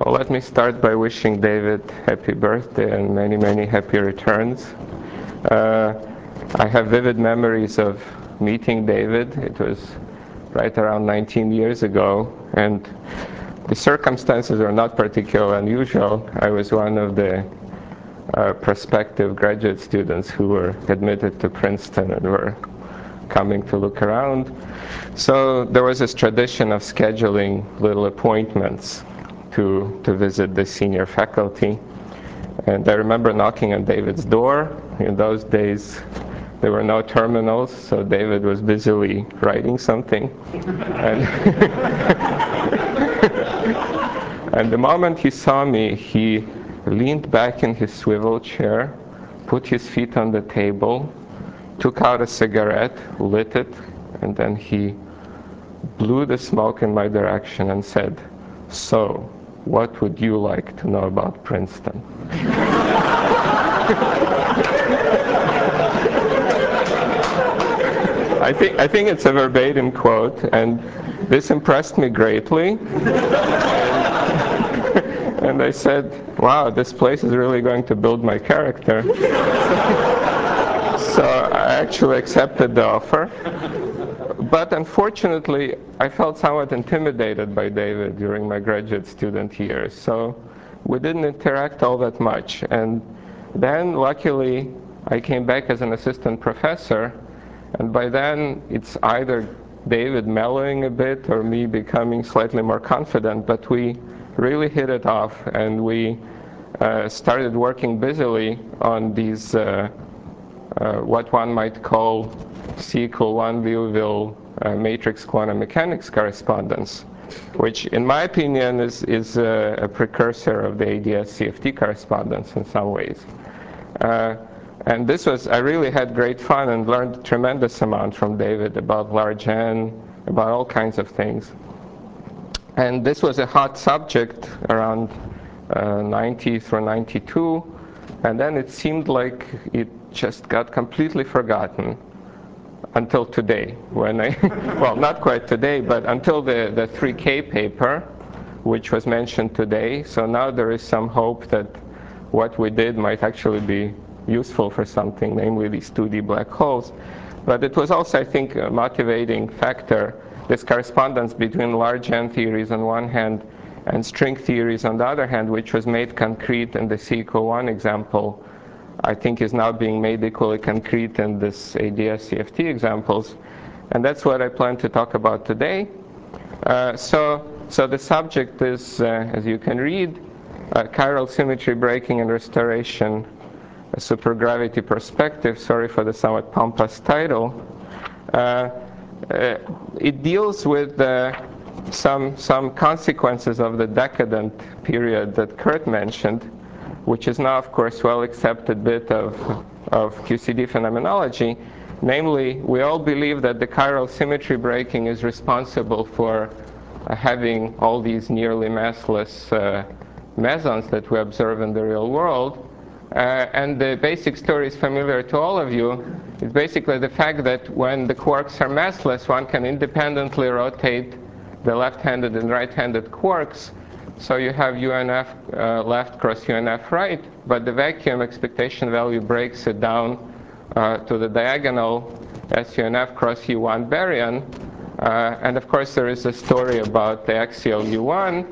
Well, let me start by wishing David happy birthday and many, many happy returns. I have vivid memories of meeting David. It was right around 19 years ago, and the circumstances are not particularly unusual. I was one of the prospective graduate students who were admitted to Princeton and were coming to look around. So there was this tradition of scheduling little appointments to visit the senior faculty. And I remember knocking on David's door. In those days, there were no terminals, so David was busily writing something. And, and the moment he saw me, he leaned back in his swivel chair, put his feet on the table, took out a cigarette, lit it, and then he blew the smoke in my direction and said, "So, what would you like to know about Princeton?" I think it's a verbatim quote, and this impressed me greatly. And I said, "Wow, this place is really going to build my character." So I actually accepted the offer. But unfortunately, I felt somewhat intimidated by David during my graduate student years. So we didn't interact all that much. And then, luckily, I came back as an assistant professor. And by then, it's either David mellowing a bit or me becoming slightly more confident. But we really hit it off. And we started working busily on these what one might call C=1 Liouville matrix quantum mechanics correspondence, which in my opinion is a precursor of the ADS-CFT correspondence in some ways. And this was, I really had great fun and learned a tremendous amount from David about large N, about all kinds of things. And this was a hot subject around 90 through 92, and then it seemed like it just got completely forgotten until today, when I, well, not quite today, but until the 3K paper, which was mentioned today. So now there is some hope that what we did might actually be useful for something, namely these 2D black holes. But it was also, I think, a motivating factor, this correspondence between large N theories on one hand and string theories on the other hand, which was made concrete in the C=1 example, I think is now being made equally concrete in this ADS-CFT examples. And that's what I plan to talk about today. So the subject is, as you can read, chiral symmetry breaking and restoration, a supergravity perspective. Sorry for the somewhat pompous title. It deals with some consequences of the decadent period that Kurt mentioned, which is now, of course, well-accepted bit of QCD phenomenology. Namely, we all believe that the chiral symmetry breaking is responsible for having all these nearly massless mesons that we observe in the real world. And the basic story is familiar to all of you. It's basically the fact that when the quarks are massless, one can independently rotate the left-handed and right-handed quarks. So you have UNF left cross UNF right, but the vacuum expectation value breaks it down to the diagonal SUNF cross U1 baryon. And of course there is a story about the axial U1.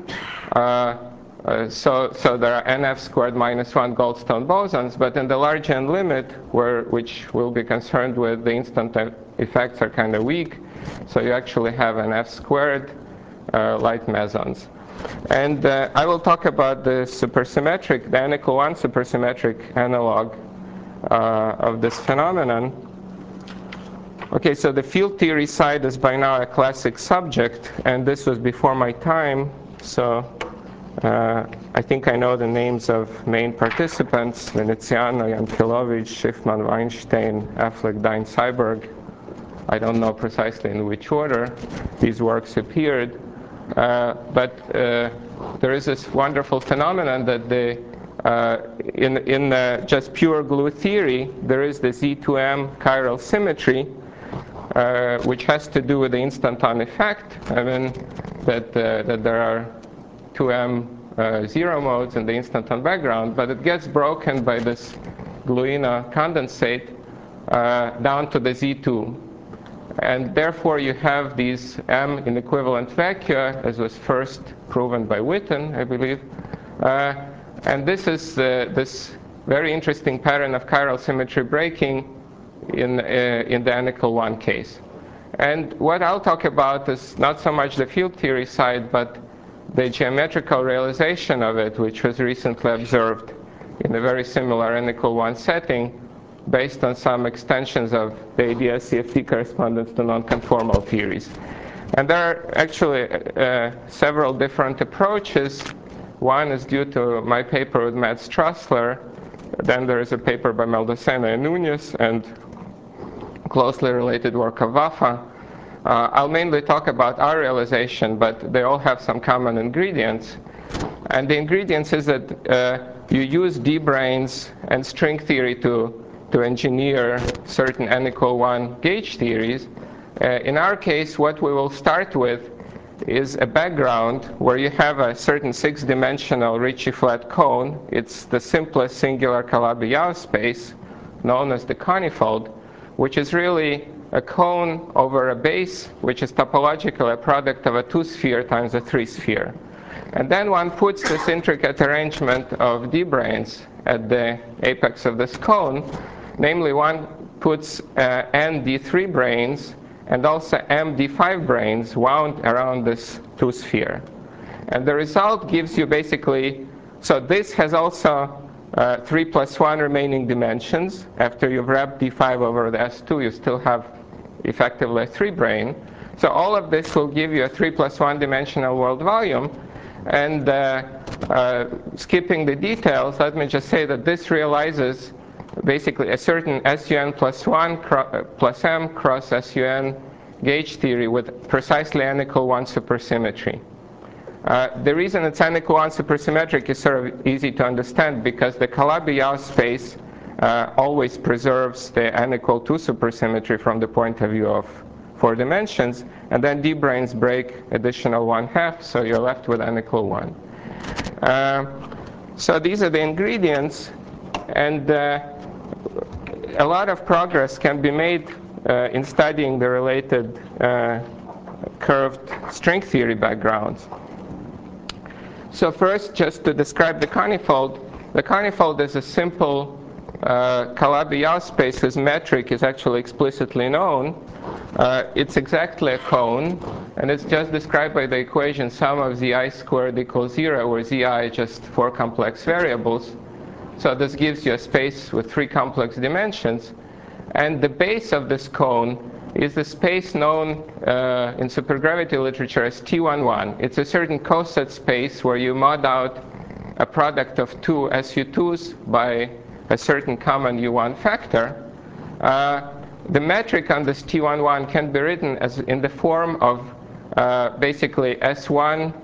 So there are NF squared minus 1 Goldstone bosons, but in the large N limit, which we'll be concerned with, the instant effects are kind of weak. So you actually have an F squared light mesons. And I will talk about the supersymmetric, the N=1 supersymmetric analog of this phenomenon. Okay, so the field theory side is by now a classic subject, and this was before my time, so I think I know the names of main participants: Veneziano, Yankelovich, Schiffman, Weinstein, Affleck, Dine, Seiberg. I don't know precisely in which order these works appeared. But there is this wonderful phenomenon that in just pure glue theory, there is this E2M chiral symmetry, which has to do with the instanton effect. I mean, that there are 2M zero modes in the instant-on background, but it gets broken by this gluino condensate down to the Z2. And therefore, you have these M in equivalent vacua, as was first proven by Witten, I believe. And this is this very interesting pattern of chiral symmetry breaking in the anicl 1 case. And what I'll talk about is not so much the field theory side, but the geometrical realization of it, which was recently observed in a very similar anicl 1 setting, based on some extensions of the ADS-CFT correspondence to non-conformal theories. And there are actually several different approaches. One is due to my paper with Matt Strassler. Then there is a paper by Maldacena and Nunez, and closely related work of Waffa. I'll mainly talk about our realization, but they all have some common ingredients. And the ingredients is that you use D-branes and string theory to engineer certain anicl 1 gauge theories. In our case, what we will start with is a background where you have a certain 6-dimensional Ricci flat cone. It's the simplest singular Calabi-Yau space, known as the conifold, which is really a cone over a base, which is topologically a product of a 2-sphere times a 3-sphere. And then one puts this intricate arrangement of D-branes at the apex of this cone. Namely, one puts n D3 branes and also m D5 branes wound around this 2-sphere. And the result gives you basically, so this has also 3 plus 1 remaining dimensions. After you've wrapped D5 over the S2, you still have effectively a 3-brane. So all of this will give you a 3 plus 1 dimensional world volume. And skipping the details, let me just say that this realizes basically a certain SUN plus 1 plus M cross SUN gauge theory with precisely anicl 1 supersymmetry. The reason it's anicl 1 supersymmetric is sort of easy to understand, because the Calabi-Yau space always preserves the anicl 2 supersymmetry from the point of view of 4 dimensions, and then D-branes break additional 1/2, so you're left with anicl 1. So these are the ingredients, and a lot of progress can be made in studying the related curved string theory backgrounds. So first, just to describe the conifold is a simple Calabi-Yau space whose metric is actually explicitly known. It's exactly a cone, and it's just described by the equation sum of zi squared equals 0, where zi is just 4 complex variables. So this gives you a space with 3 complex dimensions. And the base of this cone is the space known in supergravity literature as T11. It's a certain coset space where you mod out a product of 2 SU2s by a certain common U1 factor. The metric on this T11 can be written as in the form of basically S1.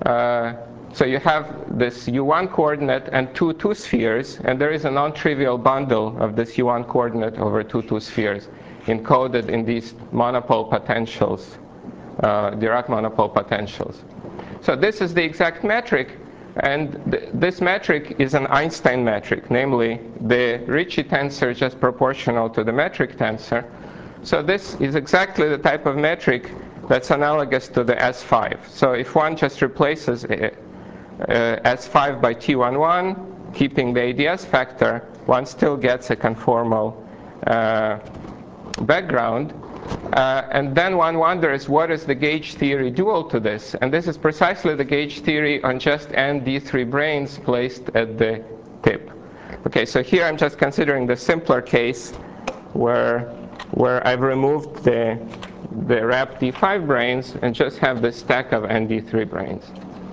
So you have this U1 coordinate and 2 2-spheres, and there is a non-trivial bundle of this U1 coordinate over 2 2-spheres encoded in these monopole potentials, Dirac monopole potentials. So this is the exact metric, and this metric is an Einstein metric, namely the Ricci tensor just proportional to the metric tensor. So this is exactly the type of metric that's analogous to the S5. So if one just replaces S5 by T11, keeping the ADS factor, one still gets a conformal background. And then one wonders, what is the gauge theory dual to this? And this is precisely the gauge theory on just n D3 branes placed at the tip. Okay, so here I'm just considering the simpler case where I've removed the wrapped D5 branes and just have this stack of n D3 branes.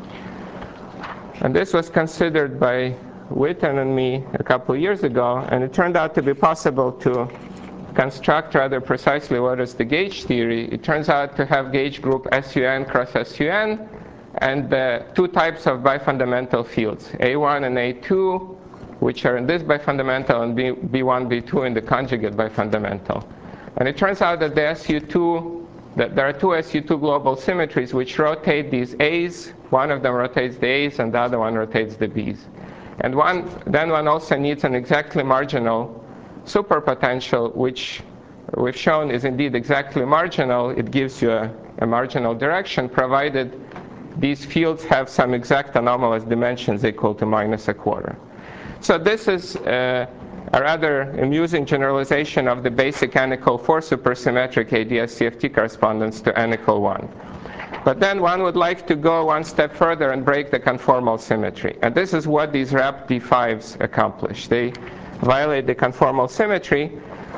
And this was considered by Witten and me a couple of years ago, and it turned out to be possible to construct rather precisely what is the gauge theory. It turns out to have gauge group SUN cross SUN, and 2 types of bifundamental fields, A1 and A2, which are in this bifundamental, and B1, B2 in the conjugate bifundamental. And it turns out that the SU2 that there are two SU2 global symmetries which rotate these A's. One of them rotates the A's and the other one rotates the B's. And then one also needs an exactly marginal superpotential, which we've shown is indeed exactly marginal. It gives you a marginal direction, provided these fields have some exact anomalous dimensions equal to -1/4. So this is a rather amusing generalization of the basic n=4 supersymmetric ADS-CFT correspondence to n=1. But then one would like to go one step further and break the conformal symmetry. And this is what these RAP D5s accomplish. They violate the conformal symmetry.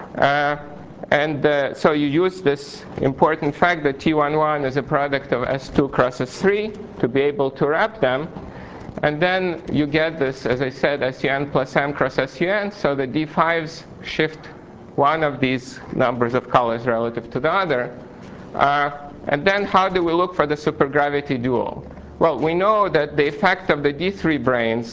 So you use this important fact that T11 is a product of S2 cross S3 to be able to wrap them. And then you get this, as I said, SUN plus M cross SUN. So the D5s shift one of these numbers of colors relative to the other. And then how do we look for the supergravity dual? Well, we know that the effect of the D3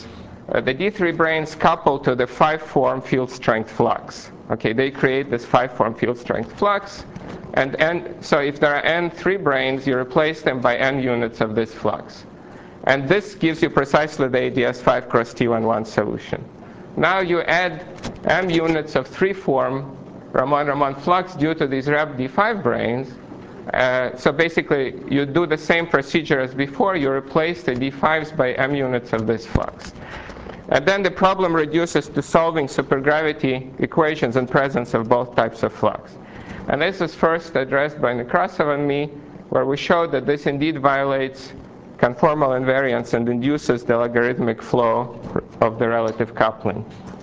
branes couple to the 5-form field strength flux. Okay, they create this 5-form field strength flux. And so if there are n3 branes, you replace them by n units of this flux. And this gives you precisely the ADS5 cross T11 solution. Now you add m units of 3-form Ramon-Ramon flux due to these RAP D5 branes. So basically, you do the same procedure as before. You replace the D5s by m units of this flux. And then the problem reduces to solving supergravity equations in presence of both types of flux. And this is first addressed by Nekrasov and me, where we showed that this indeed violates conformal invariance and induces the logarithmic flow of the relative coupling.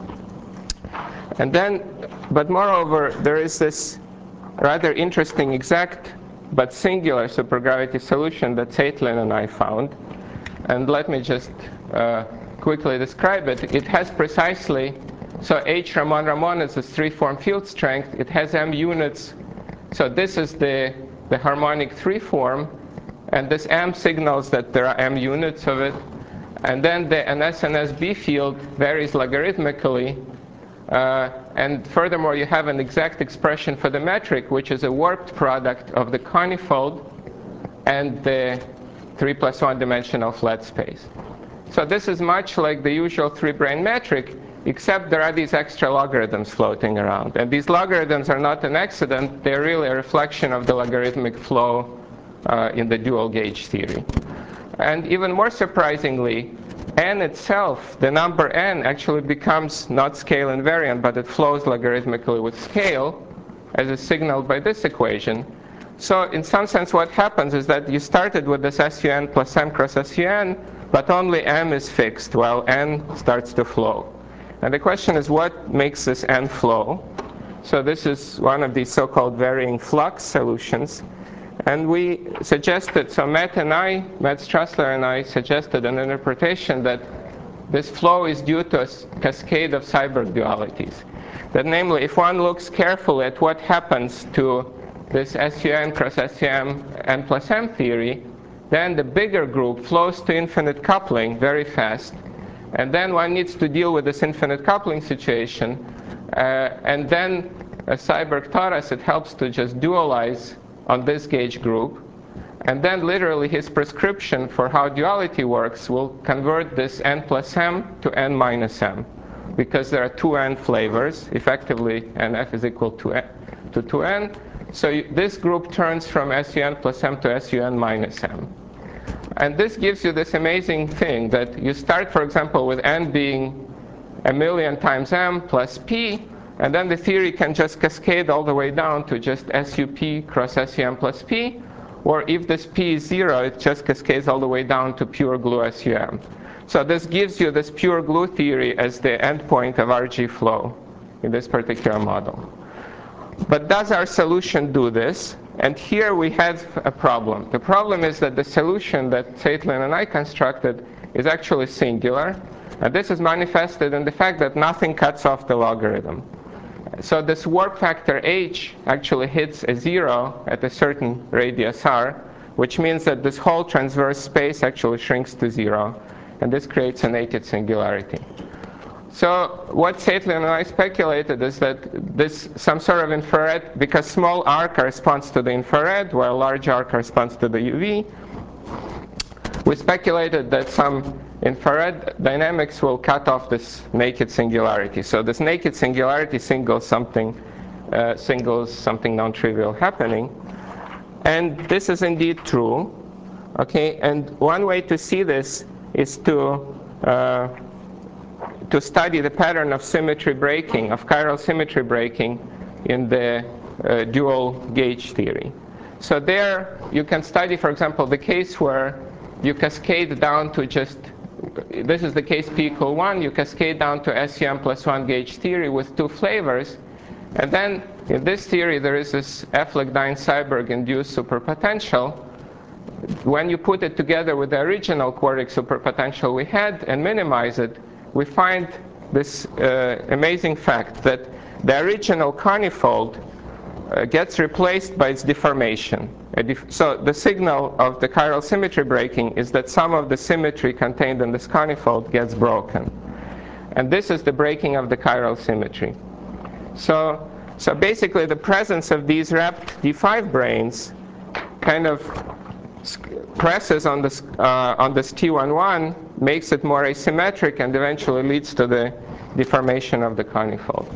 And then, but moreover, there is this rather interesting exact but singular supergravity solution that Zeitlin and I found. And let me just quickly describe it. It has precisely, so H Ramon-Ramon is this 3-form field strength. It has m units. So this is the harmonic 3-form. And this m signals that there are m units of it. And then the NS and SB field varies logarithmically. And furthermore, you have an exact expression for the metric, which is a warped product of the conifold and the 3+1 dimensional flat space. So this is much like the usual 3-brane metric, except there are these extra logarithms floating around. And these logarithms are not an accident. They're really a reflection of the logarithmic flow in the dual gauge theory. And even more surprisingly, n itself, the number n, actually becomes not scale invariant, but it flows logarithmically with scale, as is signaled by this equation. So in some sense, what happens is that you started with this SUN plus m cross SUN, but only m is fixed, while n starts to flow. And the question is, what makes this n flow? So this is one of these so-called varying flux solutions. And we suggested, so Matt Strassler and I suggested an interpretation that this flow is due to a cascade of Seiberg dualities. That namely, if one looks carefully at what happens to this SUN cross SUM n plus m theory, then the bigger group flows to infinite coupling very fast. And then one needs to deal with this infinite coupling situation. And then, as Seiberg taught us, it helps to just dualize on this gauge group. And then literally his prescription for how duality works will convert this n plus m to n minus m, because there are 2n flavors. Effectively, nf is equal to 2n. So this group turns from SUN plus m to SUN minus m. And this gives you this amazing thing that you start, for example, with n being 1,000,000 times m plus p, and then the theory can just cascade all the way down to just SUP cross SUM plus p. Or if this p is 0, it just cascades all the way down to pure glue SUM. So this gives you this pure glue theory as the endpoint of RG flow in this particular model. But does our solution do this? And here we have a problem. The problem is that the solution that Zeitlin and I constructed is actually singular. And this is manifested in the fact that nothing cuts off the logarithm. So this warp factor h actually hits a 0 at a certain radius r, which means that this whole transverse space actually shrinks to 0. And this creates a naked singularity. So what Saitlin and I speculated is that this some sort of infrared, because small r corresponds to the infrared while large r corresponds to the UV, we speculated that some infrared dynamics will cut off this naked singularity. So this naked singularity signals something non-trivial happening. And this is indeed true. Okay, and one way to see this is to study the pattern of symmetry breaking, of chiral symmetry breaking in the dual gauge theory. So there you can study, for example, the case where you cascade down to just, this is the case p equal 1, you cascade down to SUM plus 1 gauge theory with two flavors. And then in this theory there is this Affleck-Dine-Seiberg induced superpotential. When you put it together with the original quartic superpotential we had and minimize it, we find this amazing fact that the original conifold gets replaced by its deformation. So the signal of the chiral symmetry breaking is that some of the symmetry contained in this conifold gets broken. And this is the breaking of the chiral symmetry. So basically the presence of these wrapped D5 branes kind of presses on this T11, makes it more asymmetric, and eventually leads to the deformation of the conifold.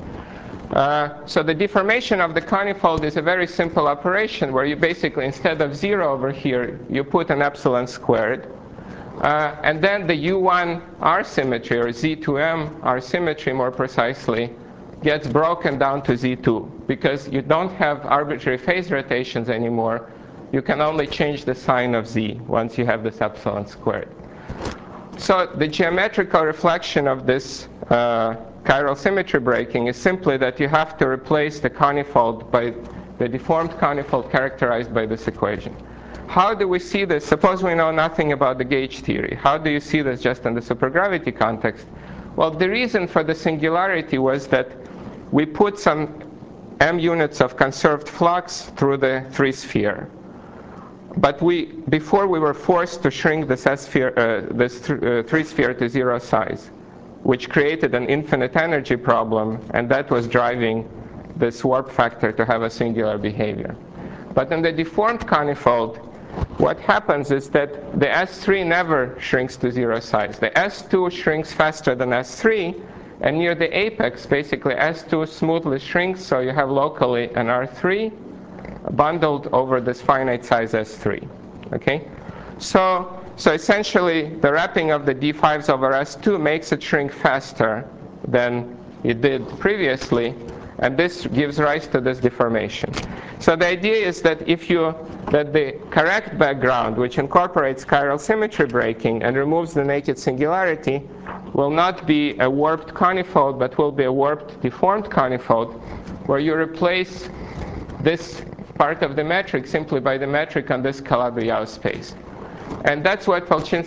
So the deformation of the conifold is a very simple operation where you basically, instead of 0 over here, you put an epsilon squared. And then the U1 R symmetry, or Z2M R symmetry more precisely, gets broken down to Z2 because you don't have arbitrary phase rotations anymore. You can only change the sign of Z once you have this epsilon squared. So the geometrical reflection of this chiral symmetry breaking is simply that you have to replace the conifold by the deformed conifold characterized by this equation. How do we see this? Suppose we know nothing about the gauge theory. How do you see this just in the supergravity context? Well, the reason for the singularity was that we put some m units of conserved flux through the 3-sphere. But before we were forced to shrink this 3-sphere to 0 size, which created an infinite energy problem, and that was driving this warp factor to have a singular behavior. But in the deformed conifold, what happens is that the S3 never shrinks to 0 size. The S2 shrinks faster than S3, and near the apex, basically S2 smoothly shrinks, so you have locally an R3 bundled over this finite size S3. Okay? So essentially, the wrapping of the D5s over S2 makes it shrink faster than it did previously, and this gives rise to this deformation. So the idea is that that the correct background, which incorporates chiral symmetry breaking and removes the naked singularity, will not be a warped conifold, but will be a warped deformed conifold, where you replace this part of the metric simply by the metric on this Calabi-Yau space. And that's what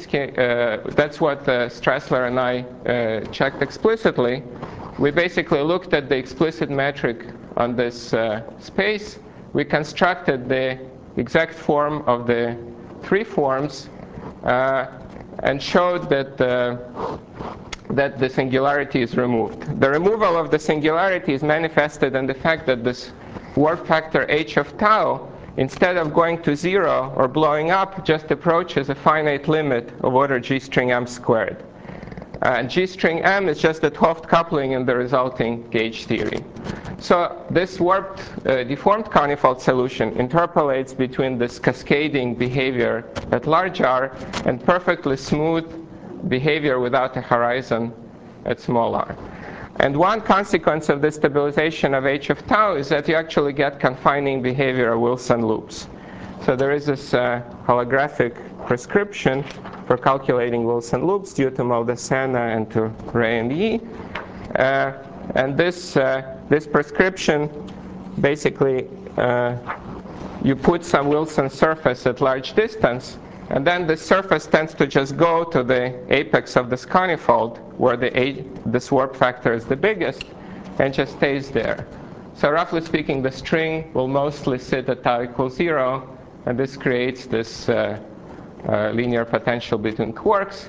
Strassler and I checked explicitly. We basically looked at the explicit metric on this space. We constructed the exact form of the three forms and showed that the singularity is removed. The removal of the singularity is manifested in the fact that this warp factor h of tau, instead of going to 0 or blowing up, just approaches a finite limit of order g string m squared. And g string m is just the 't Hooft coupling in the resulting gauge theory. So this warped deformed conifold solution interpolates between this cascading behavior at large r and perfectly smooth behavior without a horizon at small r. And one consequence of this stabilization of h of tau is that you actually get confining behavior of Wilson loops. So there is this holographic prescription for calculating Wilson loops due to Maldacena and to Ray and Yi. And this prescription, basically, you put some Wilson surface at large distance, and then the surface tends to just go to the apex of this conifold, where this warp factor is the biggest, and just stays there. So roughly speaking, the string will mostly sit at tau equals 0, and this creates this linear potential between quarks.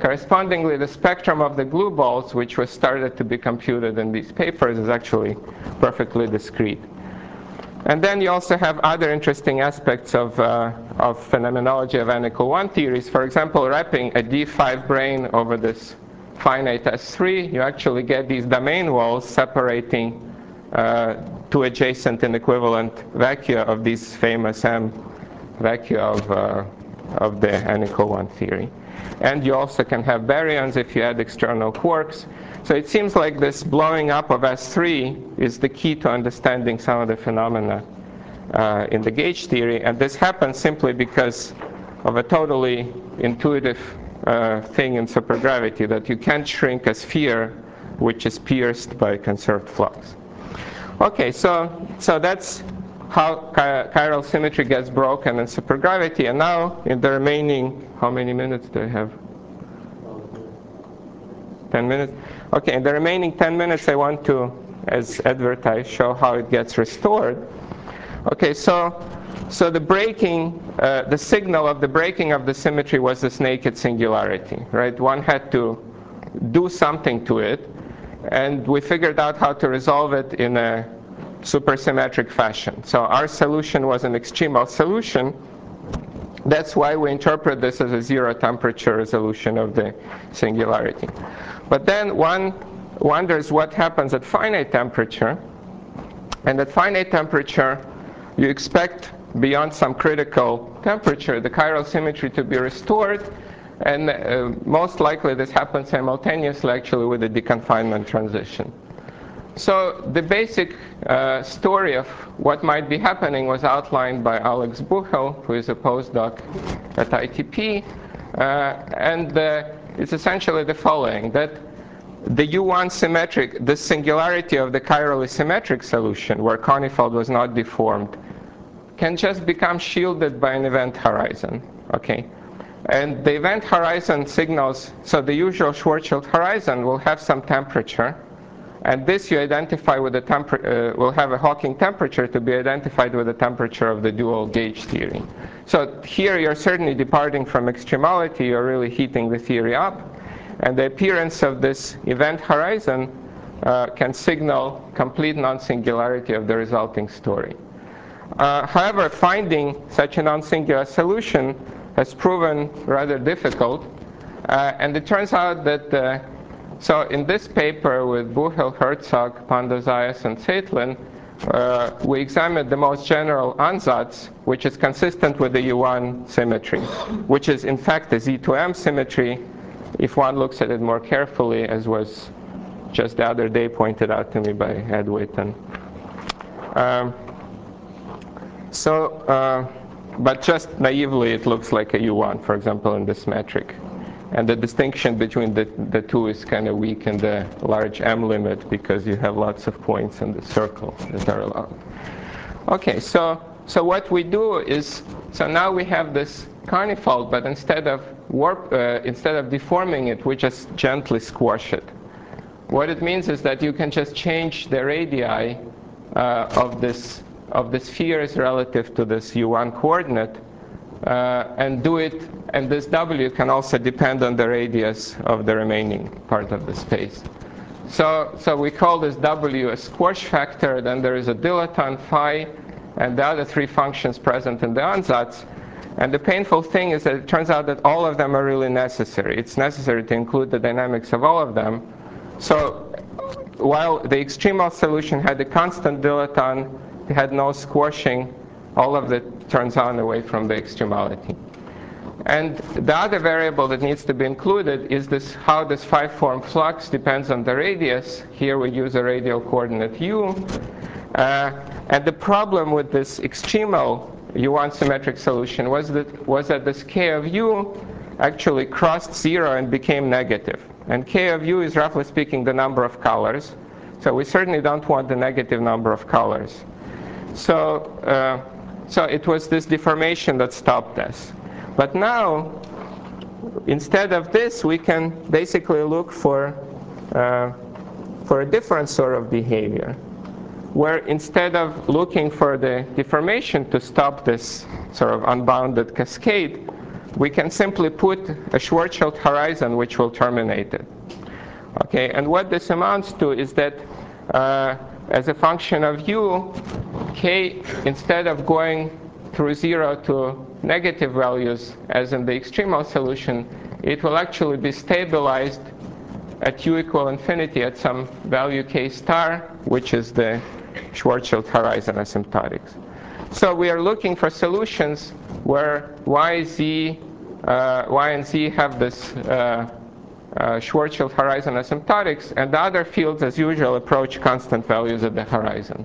Correspondingly, the spectrum of the glue balls, which was started to be computed in these papers, is actually perfectly discrete. And then you also have other interesting aspects of phenomenology of n=1 theories. For example, wrapping a D5 brane over this finite S3, you actually get these domain walls separating two adjacent and equivalent vacua of these famous M vacua of the n=1 theory. And you also can have baryons if you add external quarks. So it seems like this blowing up of S3 is the key to understanding some of the phenomena in the gauge theory. And this happens simply because of a totally intuitive thing in supergravity, that you can't shrink a sphere which is pierced by conserved flux. Okay, so that's how chiral symmetry gets broken in supergravity. And now in the remaining, how many minutes do I have? 10 minutes? Okay, in the remaining 10 minutes I want to, as advertised, show how it gets restored. Okay, so the breaking, the signal of the breaking of the symmetry was this naked singularity, right? One had to do something to it, and we figured out how to resolve it in a supersymmetric fashion. So our solution was an extremal solution. That's why we interpret this as a zero temperature resolution of the singularity. But then one wonders what happens at finite temperature. And at finite temperature, you expect beyond some critical temperature the chiral symmetry to be restored. And most likely this happens simultaneously actually with the deconfinement transition. So the basic story of what might be happening was outlined by Alex Buchel, who is a postdoc at ITP. And it's essentially the following, that the U1 symmetric, the singularity of the chirally symmetric solution, where Konefeld was not deformed, can just become shielded by an event horizon. Okay? And the event horizon signals, so the usual Schwarzschild horizon will have some temperature. And this you identify with the will have a Hawking temperature to be identified with the temperature of the dual gauge theory. So here you're certainly departing from extremality, you're really heating the theory up. And the appearance of this event horizon can signal complete non-singularity of the resulting story. However, finding such a non-singular solution has proven rather difficult. And it turns out that so in this paper with Buchel, Herzog, Pandazayas, and Zeitlin, we examined the most general ansatz, which is consistent with the U1 symmetry, which is in fact a Z2M symmetry, if one looks at it more carefully, as was just the other day pointed out to me by Ed Witten. But just naively, it looks like a U1, for example, in this metric. And the distinction between the two is kind of weak in the large M limit because you have lots of points in the circle that are allowed. Okay, so what we do is, so now we have this Konefeld, but instead of deforming it, we just gently squash it. What it means is that you can just change the radii of the spheres relative to this U1 coordinate and do it, and this W can also depend on the radius of the remaining part of the space. So we call this W a squash factor, then there is a dilaton phi, and the other three functions present in the ansatz. And the painful thing is that it turns out that all of them are really necessary. It's necessary to include the dynamics of all of them. So while the extremal solution had a constant dilaton, it had no squashing, all of it turns on away from the extremality. And the other variable that needs to be included is this, how this phi-form flux depends on the radius. Here we use a radial coordinate u. And the problem with this extremal U1 symmetric solution was that this k of u actually crossed zero and became negative. And k of u is, roughly speaking, the number of colors. So we certainly don't want the negative number of colors. So it was this deformation that stopped us. But now, instead of this, we can basically look for a different sort of behavior, where instead of looking for the deformation to stop this sort of unbounded cascade, we can simply put a Schwarzschild horizon which will terminate it. Okay, and what this amounts to is that as a function of u, k, instead of going through 0 to negative values as in the extremal solution, it will actually be stabilized at u equal infinity at some value k star, which is the Schwarzschild horizon asymptotics. So we are looking for solutions where y and z have this Schwarzschild horizon asymptotics, and the other fields, as usual, approach constant values at the horizon.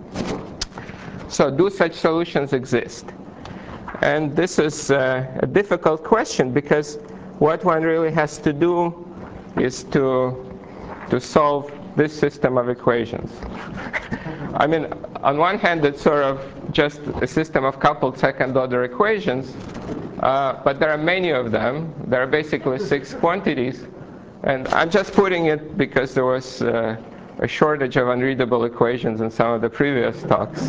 So do such solutions exist? And this is a difficult question, because what one really has to do is to solve this system of equations. I mean, on one hand, it's sort of just a system of coupled second-order equations, but there are many of them. There are basically 6 quantities, and I'm just putting it because there was a shortage of unreadable equations in some of the previous talks.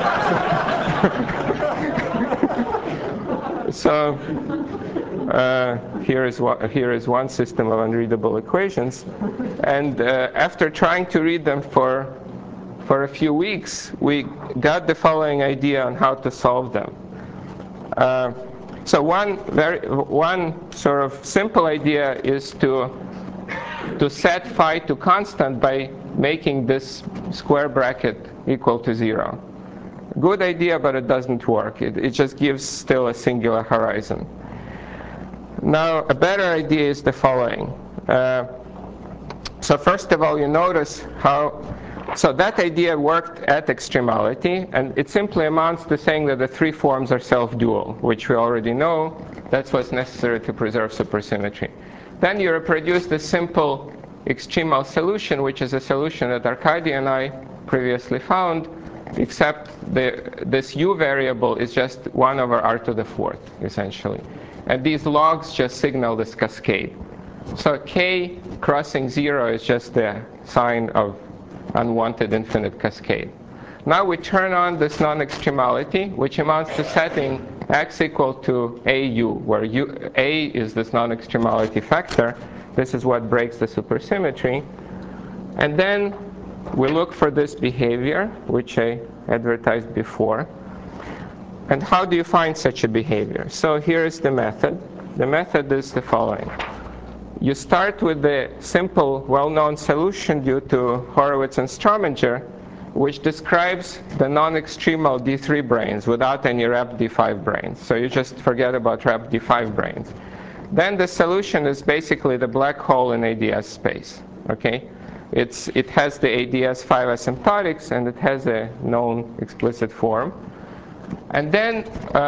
So here is one system of unreadable equations, and after trying to read them for a few weeks, we got the following idea on how to solve them. So one sort of simple idea is to set phi to constant by making this square bracket equal to 0. Good idea, but it doesn't work. It just gives still a singular horizon. Now, a better idea is the following. So first of all, you notice how, so that idea worked at extremality, and it simply amounts to saying that the 3 forms are self-dual, which we already know. That's what's necessary to preserve supersymmetry. Then you reproduce the simple extremal solution, which is a solution that Arkady and I previously found, except this u variable is just 1 over r to the 4th, essentially. And these logs just signal this cascade. So k crossing 0 is just the sign of unwanted infinite cascade. Now we turn on this non-extremality, which amounts to setting x equal to au, where a is this non-extremality factor. This is what breaks the supersymmetry. And then we look for this behavior, which I advertised before. And how do you find such a behavior? So here is the method. The method is the following. You start with the simple, well-known solution due to Horowitz and Strominger, which describes the non-extremal D3 branes without any rep D5 branes. So you just forget about rep D5 branes. Then the solution is basically the black hole in ADS space. Okay? It has the ADS 5 asymptotics, and it has a known explicit form. And then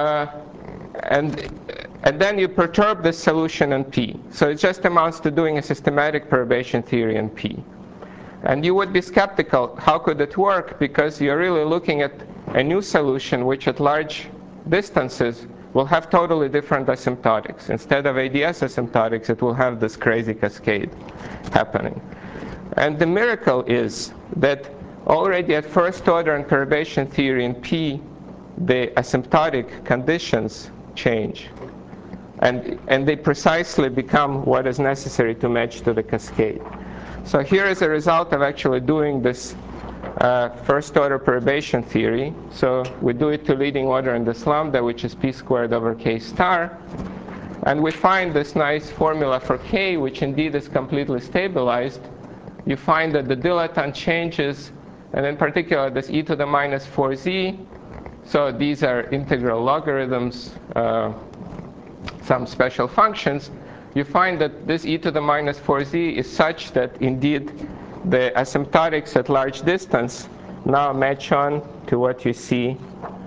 you perturb this solution in P. So it just amounts to doing a systematic perturbation theory in P. And you would be skeptical, how could it work? Because you're really looking at a new solution which at large distances will have totally different asymptotics. Instead of ADS asymptotics, it will have this crazy cascade happening. And the miracle is that already at first order in perturbation theory in P, the asymptotic conditions change. And they precisely become what is necessary to match to the cascade. So here is a result of actually doing this first order perturbation theory. So we do it to leading order in this lambda, which is p squared over k star. And we find this nice formula for k, which indeed is completely stabilized. You find that the dilaton changes, and in particular this e to the minus 4z. So these are integral logarithms, some special functions. You find that this e to the minus 4z is such that indeed the asymptotics at large distance now match on to what you see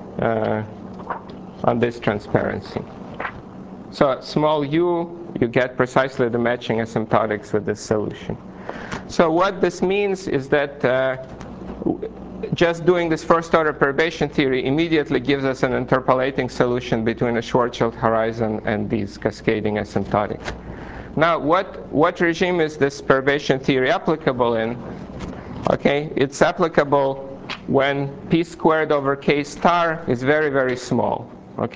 on this transparency. So at small u, you get precisely the matching asymptotics with this solution. So what this means is that just doing this first order perturbation theory immediately gives us an interpolating solution between a Schwarzschild horizon and these cascading asymptotics. Now, what regime is this perturbation theory applicable in? Okay, it's applicable when p squared over k star is very, very small. Okay,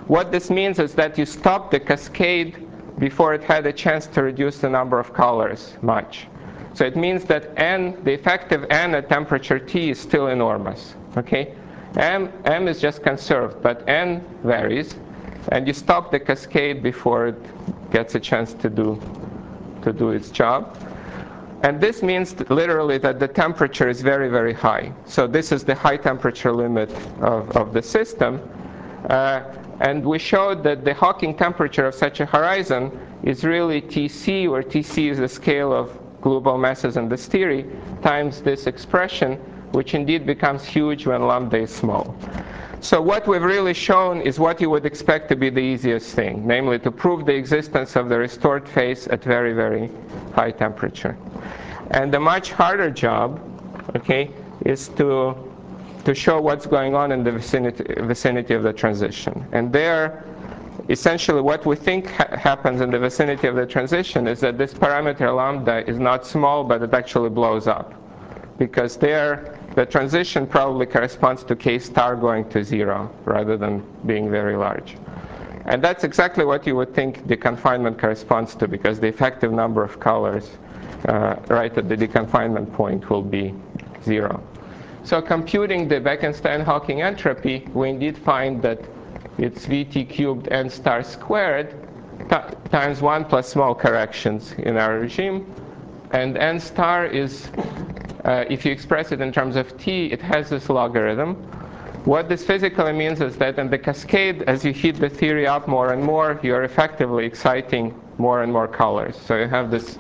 What this means is that you stop the cascade before it had a chance to reduce the number of colors much. So it means that n, the effective n at temperature T is still enormous. Okay? M is just conserved, but n varies, and you stop the cascade before it gets a chance to do its job. And this means literally that the temperature is very, very high. So this is the high temperature limit of the system. And we showed that the Hawking temperature of such a horizon is really Tc, where Tc is the scale of global masses in this theory, times this expression, which indeed becomes huge when lambda is small. So what we've really shown is what you would expect to be the easiest thing, namely to prove the existence of the restored phase at very, very high temperature. And the much harder job, okay, is to show what's going on in the vicinity of the transition. And there, essentially what we think happens in the vicinity of the transition is that this parameter lambda is not small, but it actually blows up. Because there, the transition probably corresponds to k star going to 0, rather than being very large. And that's exactly what you would think the confinement corresponds to, because the effective number of colors right at the deconfinement point will be 0. So computing the Bekenstein-Hawking entropy, we indeed find that it's Vt cubed n star squared times 1 plus small corrections in our regime. And n star is, if you express it in terms of t, it has this logarithm. What this physically means is that in the cascade, as you heat the theory up more and more, you're effectively exciting more and more colors. So you have this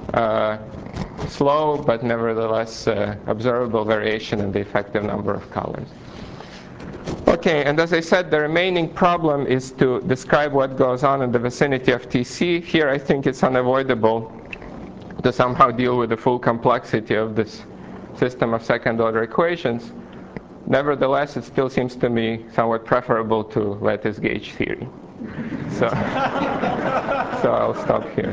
slow but nevertheless observable variation in the effective number of colors. Okay, and as I said, the remaining problem is to describe what goes on in the vicinity of Tc. Here I think it's unavoidable to somehow deal with the full complexity of this system of second-order equations. Nevertheless, it still seems to me somewhat preferable to lattice gauge theory. So I'll stop here.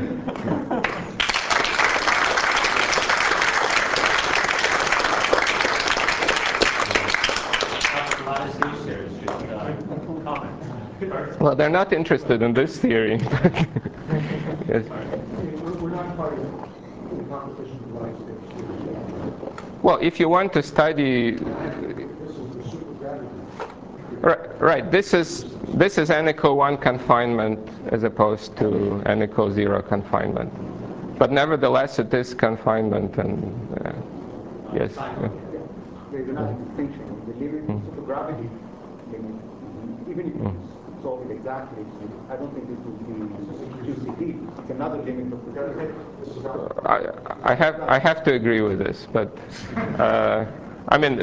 Well, they're not interested in this theory. Yes. We're not part of the competition of lattice gauge theory. Well, if you want to study, This is the supergravity. right? This is n equal 1 confinement as opposed to n equal 0 confinement. But nevertheless, it is confinement, and yes. There's another distinction. The limit of supergravity limit, even if you solve it exactly, I don't think this would be QCD. It's another limit of supergravity. I have to agree with this, but I mean,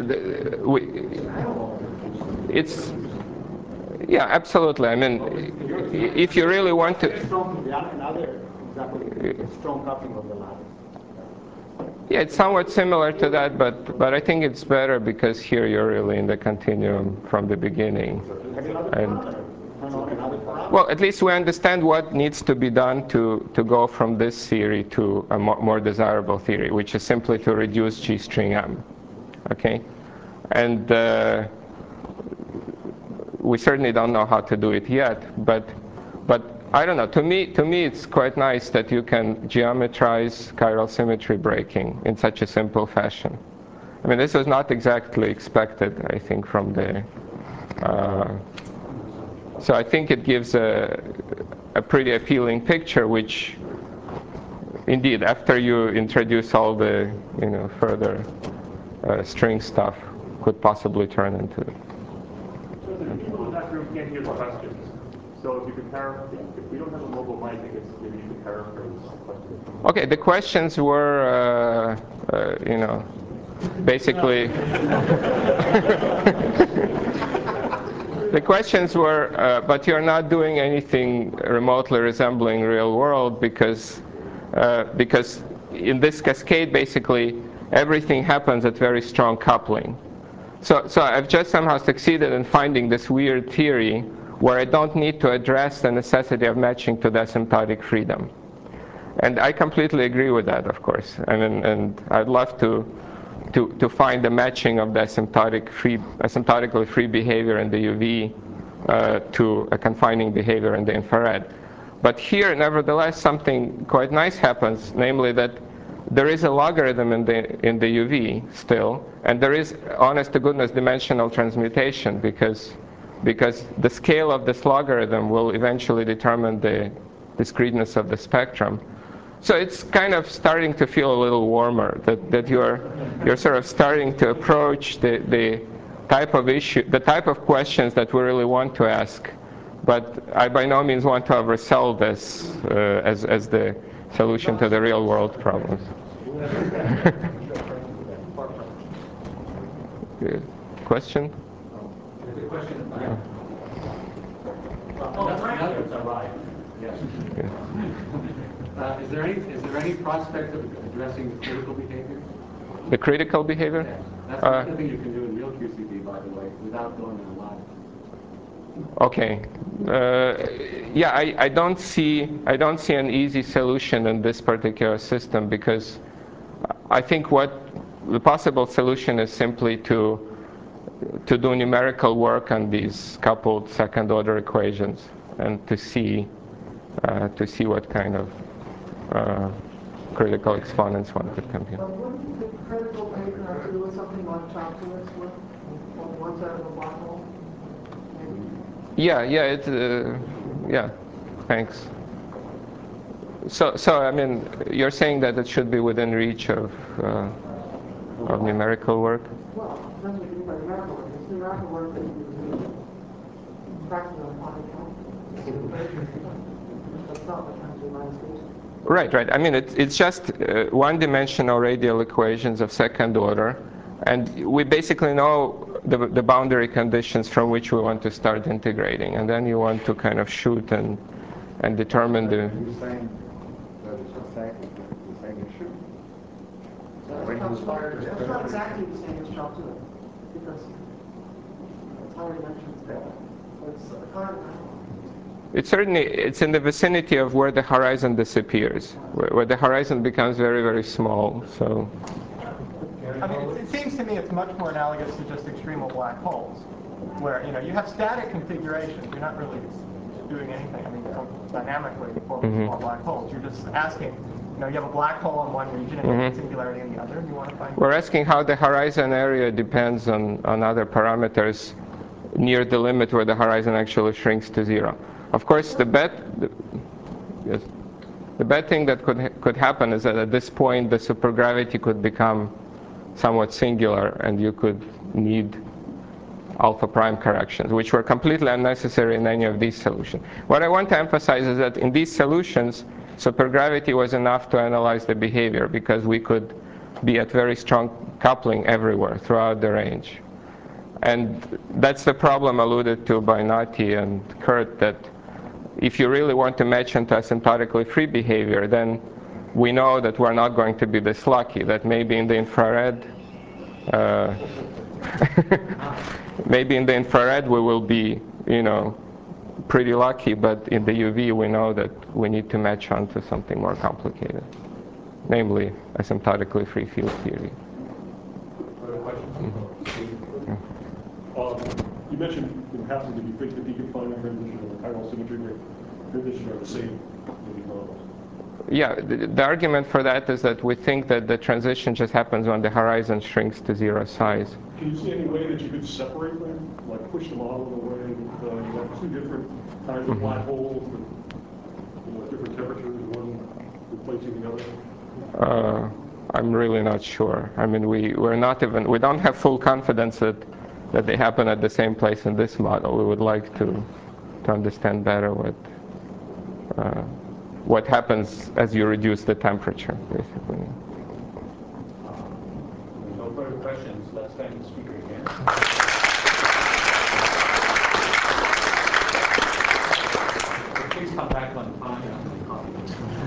it's, yeah, absolutely. I mean, if you really want to. Another example is strong coupling of the lattice. Yeah, it's somewhat similar to that, but I think it's better because here you're really in the continuum from the beginning. And, well, at least we understand what needs to be done to go from this theory to a more desirable theory, which is simply to reduce G string M. Okay? And we certainly don't know how to do it yet, but I don't know. To me, it's quite nice that you can geometrize chiral symmetry breaking in such a simple fashion. I mean, this was not exactly expected, I think, from the. So I think it gives a pretty appealing picture, which, indeed, after you introduce all the further string stuff, could possibly turn into. So the people in that room can't hear the questions. So if you could paraphrase, if we don't have a mobile mic, I guess maybe you could paraphrase the question. Okay, the questions were, basically. The questions were, but you're not doing anything remotely resembling real world because in this cascade, basically, everything happens at very strong coupling. So I've just somehow succeeded in finding this weird theory where I don't need to address the necessity of matching to the asymptotic freedom. And I completely agree with that, of course. And I'd love to find the matching of the asymptotically free behavior in the UV to a confining behavior in the infrared. But here, nevertheless, something quite nice happens, namely that there is a logarithm in the UV still, and there is, honest to goodness, dimensional transmutation because the scale of this logarithm will eventually determine the discreteness of the spectrum. So it's kind of starting to feel a little warmer, that you're sort of starting to approach the type of issue, the type of questions that we really want to ask. But I by no means want to oversell this as the solution to the real world problems. Good. Question? There's a question in the back. Now it's arrived. Yes. Is there any prospect of addressing the critical behavior? The critical behavior? Yes. That's another thing you can do in real QCD, by the way, without going to the lab. Okay. Yeah, I don't see an easy solution in this particular system because I think what the possible solution is simply to do numerical work on these coupled second-order equations and to see what kind of critical exponents one could compute. But wouldn't the critical behavior have to do with something like calculus with on one side of the black hole? Yeah, yeah. Thanks. So I mean, you're saying that it should be within reach of numerical work? Well, that's what you mean by numerical work. It's numerical work that you do practically on quantum count. That's not what comes with minus h. Right. I mean, it's just one-dimensional radial equations of second order, and we basically know the boundary conditions from which we want to start integrating, and then you want to kind of shoot and determine the. Are you saying that it's exactly the same issue? When you start It's not exactly the same as Chaptula, because it's higher dimensions there. It's higher dimensions. It's in the vicinity of where the horizon disappears, where the horizon becomes very, very small. So. I mean, it seems to me it's much more analogous to just extremal black holes, where you have static configurations. You're not really doing anything. I mean, dynamically for small black holes. You're just asking. You have a black hole in one region and a singularity in the other, and you want to find. We're asking how the horizon area depends on other parameters near the limit where the horizon actually shrinks to zero. Of course, the bad thing that could happen is that at this point the supergravity could become somewhat singular, and you could need alpha prime corrections, which were completely unnecessary in any of these solutions. What I want to emphasize is that in these solutions, supergravity was enough to analyze the behavior because we could be at very strong coupling everywhere throughout the range. And that's the problem alluded to by Nati and Kurt, that if you really want to match into asymptotically free behavior, then we know that we're not going to be this lucky, that maybe in the infrared, we will be, pretty lucky, but in the UV we know that we need to match onto something more complicated, namely asymptotically free field theory. You mentioned in passing that you think the deconfining transition and the chiral symmetry transition are the same in these models. Yeah, the argument for that is that we think that the transition just happens when the horizon shrinks to zero size. Can you see any way that you could separate them, like push the model in a way that you have two different kinds of black holes with different temperatures, one replacing the other? I'm really not sure. I mean, we don't have full confidence that they happen at the same place in this model. We would like to understand better what happens as you reduce the temperature, basically. No further questions. Let's thank the speaker again.